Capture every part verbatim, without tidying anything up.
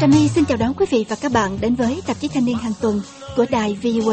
My xin chào đón quý vị và các bạn đến với tạp chí Thanh niên hàng tuần của đài vê o a.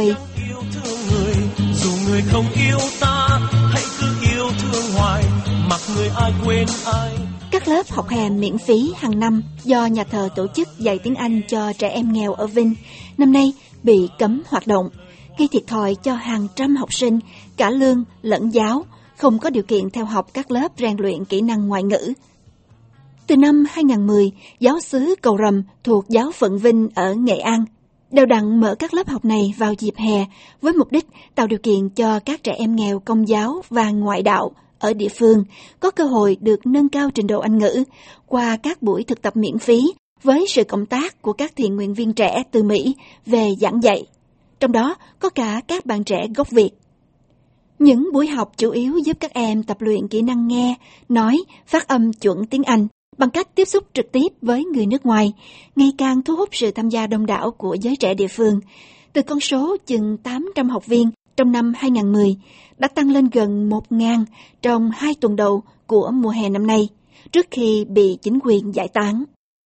Dù người không yêu ta, hãy cứ yêu thương hoài, mặc người ai quên ai. Các lớp học hè miễn phí hàng năm do nhà thờ tổ chức dạy tiếng Anh cho trẻ em nghèo ở Vinh năm nay bị cấm hoạt động, gây thiệt thòi cho hàng trăm học sinh cả lương lẫn giáo không có điều kiện theo học các lớp rèn luyện kỹ năng ngoại ngữ. Từ năm hai không một không, giáo xứ Cầu Rầm thuộc giáo phận Vinh ở Nghệ An đều đặn mở các lớp học này vào dịp hè với mục đích tạo điều kiện cho các trẻ em nghèo công giáo và ngoại đạo ở địa phương có cơ hội được nâng cao trình độ Anh ngữ qua các buổi thực tập miễn phí với sự cộng tác của các thiện nguyện viên trẻ từ Mỹ về giảng dạy, trong đó có cả các bạn trẻ gốc Việt. Những buổi học chủ yếu giúp các em tập luyện kỹ năng nghe, nói, phát âm chuẩn tiếng Anh bằng cách tiếp xúc trực tiếp với người nước ngoài, ngày càng thu hút sự tham gia đông đảo của giới trẻ địa phương. Từ con số chừng tám trăm học viên trong năm hai không một không đã tăng lên gần một nghìn trong hai tuần đầu của mùa hè năm nay, trước khi bị chính quyền giải tán.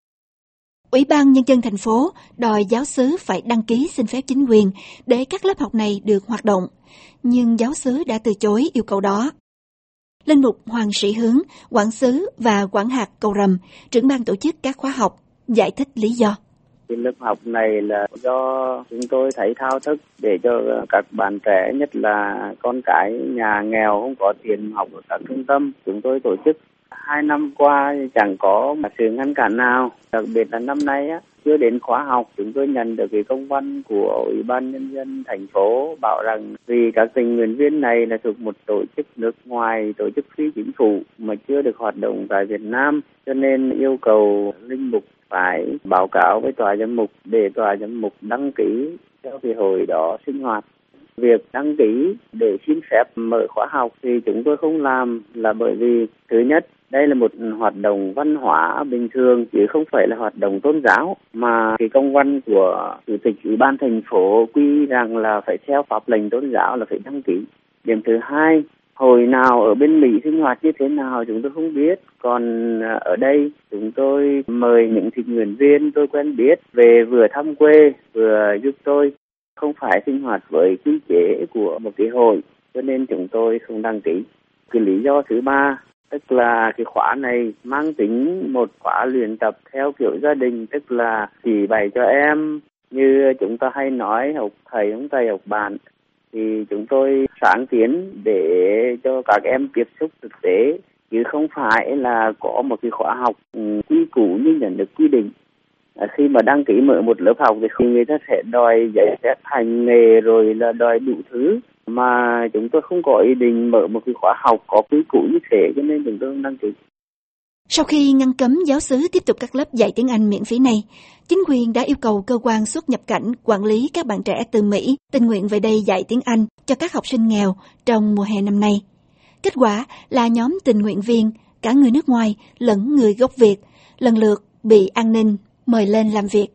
Ủy ban Nhân dân thành phố đòi giáo xứ phải đăng ký xin phép chính quyền để các lớp học này được hoạt động, nhưng giáo xứ đã từ chối yêu cầu đó. Linh mục Hoàng Sĩ Hướng, quản xứ và quản hạt Cầu Rầm, trưởng ban tổ chức các khóa học, giải thích lý do. Cái lớp học này là do chúng tôi thấy thao thức để cho các bạn trẻ, nhất là con cái nhà nghèo không có tiền học ở các trung tâm. Chúng tôi tổ chức hai năm qua chẳng có một sự ngăn cản nào. Đặc biệt là năm nay á, chưa đến khóa học, chúng tôi nhận được cái công văn của Ủy ban Nhân dân thành phố bảo rằng vì các tình nguyện viên này là thuộc một tổ chức nước ngoài, tổ chức phi chính phủ mà chưa được hoạt động tại Việt Nam, cho nên yêu cầu linh mục phải báo cáo với tòa giám mục để tòa giám mục đăng ký cho cái hội đó sinh hoạt. Việc đăng ký để xin phép mở khóa học thì chúng tôi không làm là bởi vì thứ nhất, đây là một hoạt động văn hóa bình thường chứ không phải là hoạt động tôn giáo, mà cái công văn của chủ tịch Ủy ban thành phố quy rằng là phải theo pháp lệnh tôn giáo là phải đăng ký. Điểm thứ hai, hồi nào ở bên Mỹ sinh hoạt như thế nào chúng tôi không biết, còn ở đây chúng tôi mời những tình nguyện viên tôi quen biết về vừa thăm quê vừa giúp tôi, không phải sinh hoạt với quy chế của một cái hội, cho nên chúng tôi không đăng ký. Cái lý do thứ ba, tức là cái khóa này mang tính một khóa luyện tập theo kiểu gia đình, tức là chỉ bày cho em như chúng ta hay nói học thầy không thầy học bạn, thì chúng tôi sáng kiến để cho các em tiếp xúc thực tế, chứ không phải là có một cái khóa học quy củ như nhận được quy định. À, khi mà đăng ký mở một lớp học thì người ta sẽ đòi giấy phép hành nghề rồi là đòi đủ thứ, mà chúng tôi không có ý định mở một cái khóa học có quy củ như thế, cho nên chúng tôi không đăng ký. Sau khi ngăn cấm giáo xứ tiếp tục các lớp dạy tiếng Anh miễn phí này, chính quyền đã yêu cầu cơ quan xuất nhập cảnh quản lý các bạn trẻ từ Mỹ tình nguyện về đây dạy tiếng Anh cho các học sinh nghèo trong mùa hè năm nay. Kết quả là nhóm tình nguyện viên, cả người nước ngoài lẫn người gốc Việt, lần lượt bị an ninh mời lên làm việc.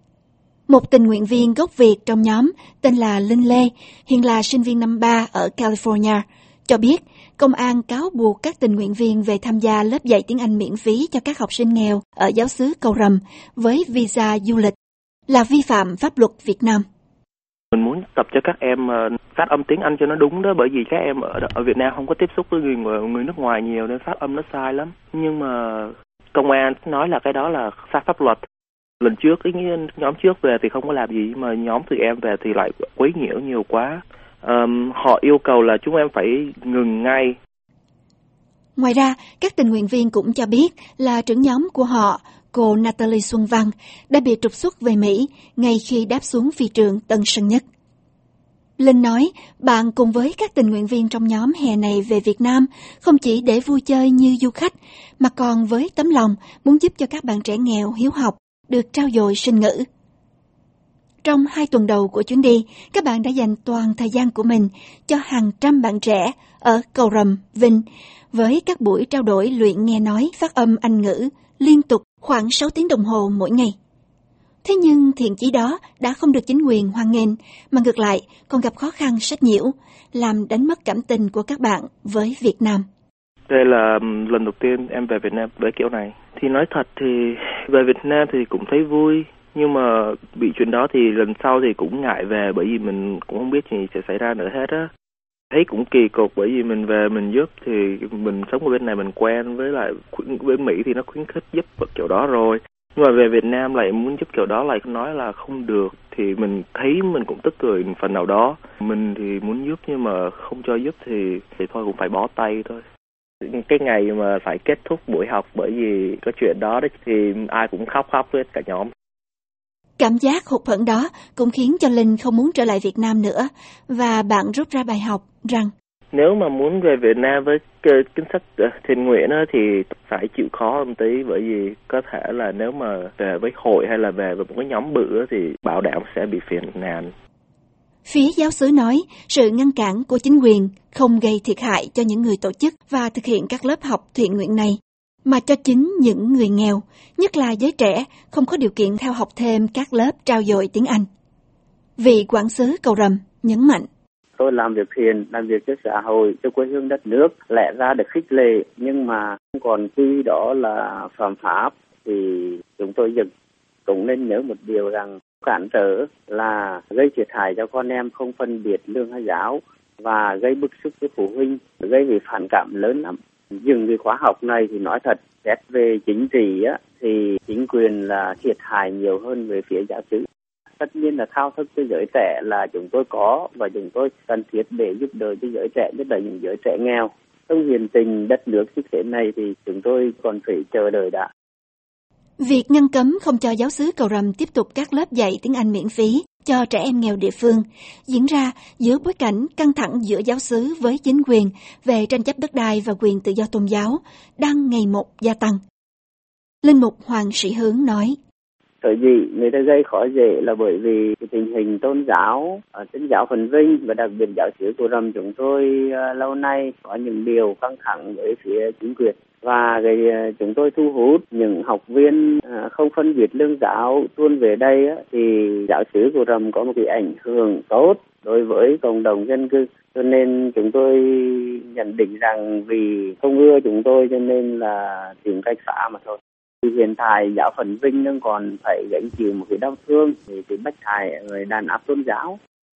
Một tình nguyện viên gốc Việt trong nhóm tên là Linh Lê, hiện là sinh viên năm ba ở California, cho biết công an cáo buộc các tình nguyện viên về tham gia lớp dạy tiếng Anh miễn phí cho các học sinh nghèo ở giáo xứ Cầu Rầm với visa du lịch là vi phạm pháp luật Việt Nam. Mình muốn tập cho các em phát âm tiếng Anh cho nó đúng đó, bởi vì các em ở, ở Việt Nam không có tiếp xúc với người, người nước ngoài nhiều nên phát âm nó sai lắm. Nhưng mà công an nói là cái đó là sai pháp luật. Lần trước, ý nghĩa nhóm trước về thì không có làm gì, mà nhóm tụi em về thì lại quấy nhiễu nhiều quá. Um, họ yêu cầu là chúng em phải ngừng ngay. Ngoài ra, các tình nguyện viên cũng cho biết là trưởng nhóm của họ, cô Natalie Xuân Văn, đã bị trục xuất về Mỹ ngay khi đáp xuống phi trường Tân Sơn Nhất. Linh nói bạn cùng với các tình nguyện viên trong nhóm hè này về Việt Nam không chỉ để vui chơi như du khách, mà còn với tấm lòng muốn giúp cho các bạn trẻ nghèo hiếu học được trau dồi sinh ngữ. Trong hai tuần đầu của chuyến đi, các bạn đã dành toàn thời gian của mình cho hàng trăm bạn trẻ ở Cầu Rầm, Vinh, với các buổi trao đổi luyện nghe nói phát âm Anh ngữ liên tục khoảng sáu tiếng đồng hồ mỗi ngày. Thế nhưng thiện chí đó đã không được chính quyền hoan nghênh, mà ngược lại còn gặp khó khăn sách nhiễu, làm đánh mất cảm tình của các bạn với Việt Nam. Đây là lần đầu tiên em về Việt Nam với kiểu này, Thì nói thật thì về Việt Nam thì cũng thấy vui, nhưng mà bị chuyện đó thì lần sau thì cũng ngại về, bởi vì mình cũng không biết gì sẽ xảy ra nữa hết á. Thấy cũng kỳ cục, bởi vì mình về mình giúp thì mình sống ở bên này mình quen với lại bên Mỹ thì nó khuyến khích giúp kiểu đó rồi. Nhưng mà về Việt Nam lại muốn giúp kiểu đó lại nói là không được, thì mình thấy mình cũng tức cười phần nào đó. Mình thì muốn giúp nhưng mà không cho giúp thì thì thôi cũng phải bó tay thôi. Cái ngày mà phải kết thúc buổi học bởi vì có chuyện đó đấy thì ai cũng khóc khóc hết cả nhóm. Cảm giác hụt hẫng đó cũng khiến cho Linh không muốn trở lại Việt Nam nữa, và bạn rút ra bài học rằng nếu mà muốn về Việt Nam với chính sách thiện nguyện thì phải chịu khó một tí, bởi vì có thể là nếu mà về với hội hay là về với một cái nhóm bự thì bảo đảm sẽ bị phiền nàn. Phía giáo xứ nói sự ngăn cản của chính quyền không gây thiệt hại cho những người tổ chức và thực hiện các lớp học thiện nguyện này, mà cho chính những người nghèo, nhất là giới trẻ, không có điều kiện theo học thêm các lớp trau dồi tiếng Anh. Vị quản xứ Cầu Rầm nhấn mạnh: Tôi làm việc thiện, làm việc cho xã hội, cho quê hương đất nước, lẽ ra được khích lệ, nhưng mà còn khi đó là phạm pháp thì chúng tôi dừng. Cũng nên nhớ một điều rằng cản trở là gây thiệt hại cho con em không phân biệt lương hay giáo, và gây bức xúc với phụ huynh, gây về phản cảm lớn lắm. Dừng cái khóa học này thì nói thật, xét về chính trị á, thì chính quyền là thiệt hại nhiều hơn về phía giáo xứ. Tất nhiên là thao thức cho giới trẻ là chúng tôi có, và chúng tôi cần thiết để giúp đỡ cho giới trẻ, nhất là những giới trẻ nghèo. Trong hiện tình đất nước như thế này thì chúng tôi còn phải chờ đợi đã. Việc ngăn cấm không cho giáo xứ Cầu Rầm tiếp tục các lớp dạy tiếng Anh miễn phí cho trẻ em nghèo địa phương diễn ra giữa bối cảnh căng thẳng giữa giáo xứ với chính quyền về tranh chấp đất đai và quyền tự do tôn giáo đang ngày một gia tăng. Linh mục Hoàng Sĩ Hướng nói: Sở dĩ người ta gây khó dễ là bởi vì tình hình tôn giáo, tôn giáo phồn vinh, và đặc biệt giáo xứ Cầu Rầm chúng tôi uh, lâu nay có những điều căng thẳng với phía chính quyền, và cái, uh, chúng tôi thu hút những học viên uh, không phân biệt lương giáo tuôn về đây uh, thì giáo xứ Cầu Rầm có một cái ảnh hưởng tốt đối với cộng đồng dân cư, cho nên chúng tôi nhận định rằng vì không ưa chúng tôi cho nên là tìm cách phá mà thôi. Hiện tại giáo phận Vinh đang còn phải gánh chịu một cái đau thương vì cái bách hại người đàn áp tôn giáo.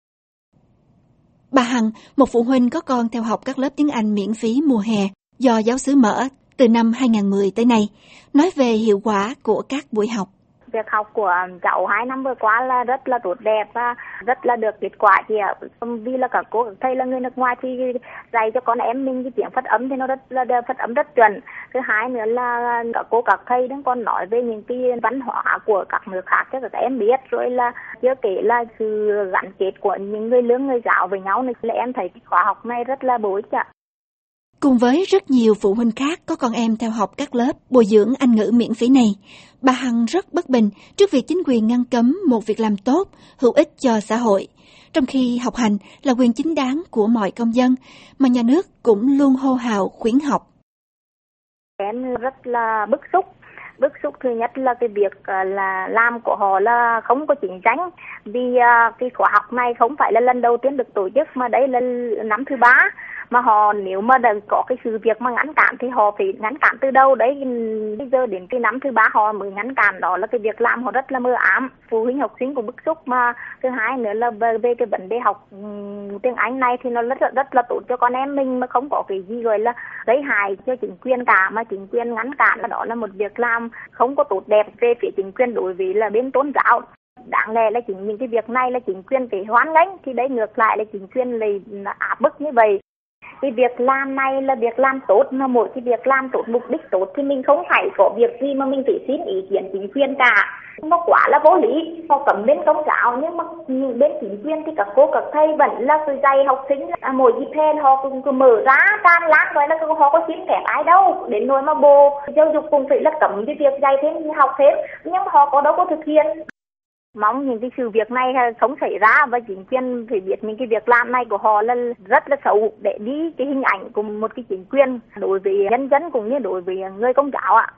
Bà Hằng, một phụ huynh có con theo học các lớp tiếng Anh miễn phí mùa hè do giáo xứ mở từ năm hai không một không tới nay, nói về hiệu quả của các buổi học. Việc học của cháu hai năm vừa qua là rất là tốt đẹp và rất là được kết quả chị ạ. Vì là các cô các thầy là người nước ngoài thì dạy cho con em mình cái tiếng phát âm thì nó rất là phát âm rất chuẩn. Thứ hai nữa là các cô các thầy đang còn nói về những cái văn hóa của các nước khác cho các em biết, rồi là chưa kể là sự gắn kết của những người lương người giáo với nhau, nên là em thấy cái khóa học này rất là bổ ích ạ. Cùng với rất nhiều phụ huynh khác có con em theo học các lớp bồi dưỡng Anh ngữ miễn phí này, bà Hằng rất bất bình trước việc chính quyền ngăn cấm một việc làm tốt, hữu ích cho xã hội, trong khi học hành là quyền chính đáng của mọi công dân, mà nhà nước cũng luôn hô hào khuyến học. Em rất là bức xúc. Bức xúc thứ nhất là cái việc là làm của họ là không có chính chắn, vì cái khóa học này không phải là lần đầu tiên được tổ chức, mà đây là năm thứ ba. Mà họ nếu mà có cái sự việc mà ngăn cản thì họ phải ngăn cản từ đâu đấy, bây giờ đến cái năm thứ ba họ mới ngăn cản, đó là cái việc làm họ rất là mơ ám. Phụ huynh học sinh cũng bức xúc. Mà thứ hai nữa là về, về cái vấn đề học tiếng Anh này thì nó rất là, rất là tốt cho con em mình, mà không có cái gì gọi là gây hại cho chính quyền cả, mà chính quyền ngăn cản là đó là một việc làm không có tốt đẹp về phía chính quyền đối với là bên tôn giáo. Đáng lẽ là chính những cái việc này là chính quyền phải hoan nghênh, thì đấy ngược lại là chính quyền lại áp bức như vậy. Cái việc làm này là việc làm tốt, mà mỗi cái việc làm tốt, mục đích tốt thì mình không phải có việc gì mà mình phải xin ý kiến chính quyền cả. Nó quá là vô lý. Họ cấm bên công giáo nhưng mà bên chính quyền thì các cô các thầy vẫn là cứ dạy học sinh là mỗi dịp hè họ cũng cứ mở ra tràn lan, vậy là họ có xin phép ai đâu. Đến nỗi mà bộ giáo dục cũng phải là cấm cái việc dạy thêm học thêm, nhưng mà họ có đâu có thực hiện. Mong những cái sự việc này không xảy ra, và chính quyền phải biết những cái việc làm này của họ là rất là xấu, để đi cái hình ảnh của một cái chính quyền đối với nhân dân cũng như đối với người công giáo ạ.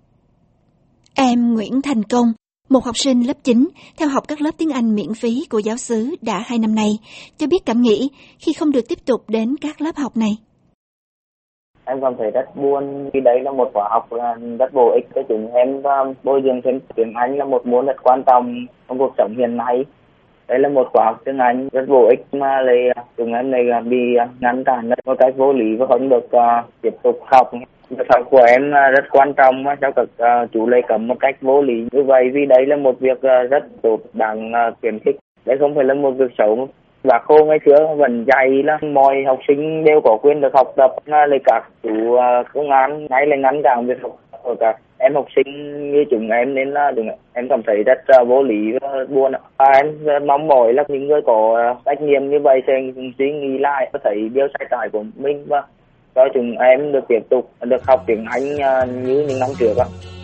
Em Nguyễn Thành Công, một học sinh lớp chín theo học các lớp tiếng Anh miễn phí của giáo xứ đã hai năm nay, cho biết cảm nghĩ khi không được tiếp tục đến các lớp học này. Em cảm thấy rất buồn vì đấy là một khóa học rất bổ ích cho chúng em, và bồi dưỡng thêm tiếng Anh là một môn rất quan trọng trong cuộc sống hiện nay. Đây là một khóa học tiếng Anh rất bổ ích mà lại chúng em này bị ngăn cản một cách vô lý và không được uh, tiếp tục học. Việc học của em rất quan trọng cho các uh, chú lấy cấm một cách vô lý như vậy, vì đây là một việc uh, rất tốt, đáng uh, khuyến khích. Đây không phải là một việc xấu. Và cô ngày xưa vẫn dạy là mọi học sinh đều có quyền được học tập, lấy các chú uh, công an ngay là ngăn cản việc học của các em học sinh như chúng em, nên là em cảm thấy rất uh, vô lý và buồn. À, em mong mỏi là những người có uh, trách nhiệm như vậy sẽ suy nghĩ lại và thấy điều sai trái của mình và cho chúng em được tiếp tục được học tiếng Anh uh, như những năm trước.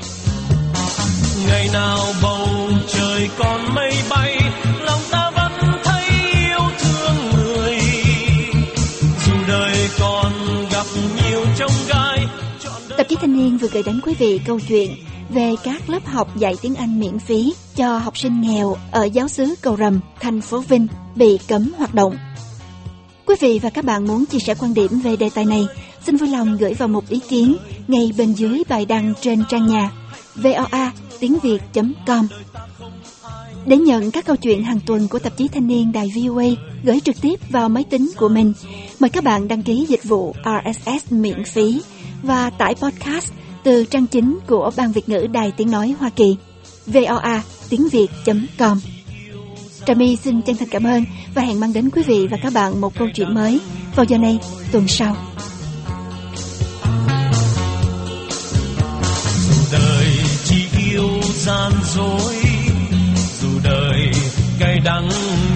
Ngày nào bầu trời còn mây bay, lòng ta vẫn thấy yêu thương người. Dù đời còn gặp nhiều chông gai. Tạp chí Thanh niên vừa gửi đến quý vị câu chuyện về các lớp học dạy tiếng Anh miễn phí cho học sinh nghèo ở giáo xứ Cầu Rầm, thành phố Vinh bị cấm hoạt động. Quý vị và các bạn muốn chia sẻ quan điểm về đề tài này, xin vui lòng gửi vào một ý kiến ngay bên dưới bài đăng trên trang nhà voa tiếng việt chấm com. Để nhận các câu chuyện hàng tuần của tạp chí Thanh niên Đài vê o a gửi trực tiếp vào máy tính của mình, mời các bạn đăng ký dịch vụ rờ ét ét miễn phí và tải podcast từ trang chính của Ban Việt ngữ Đài Tiếng nói Hoa Kỳ voa tiếng việt chấm com. Trà My xin chân thành cảm ơn và hẹn mang đến quý vị và các bạn một câu chuyện mới vào giờ này tuần sau. Dù đời chỉ yêu gian dối, dù đời cay đắng